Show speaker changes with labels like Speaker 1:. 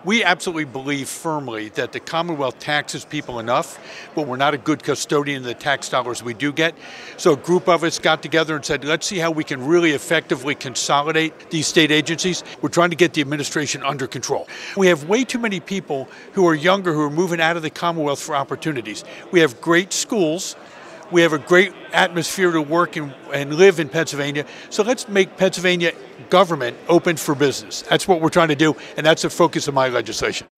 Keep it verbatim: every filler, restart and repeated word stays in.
Speaker 1: We absolutely believe firmly that the Commonwealth taxes people enough, but we're not a good custodian of the tax dollars we do get. So a group of us got together and said, let's see how we can really effectively consolidate these state agencies. We're trying to get the administration under control. We have way too many people who are younger who are moving out of the Commonwealth for opportunities. We have great schools. We have a great atmosphere to work and, and live in Pennsylvania. So let's make Pennsylvania government open for business. That's what we're trying to do, and that's the focus of my legislation.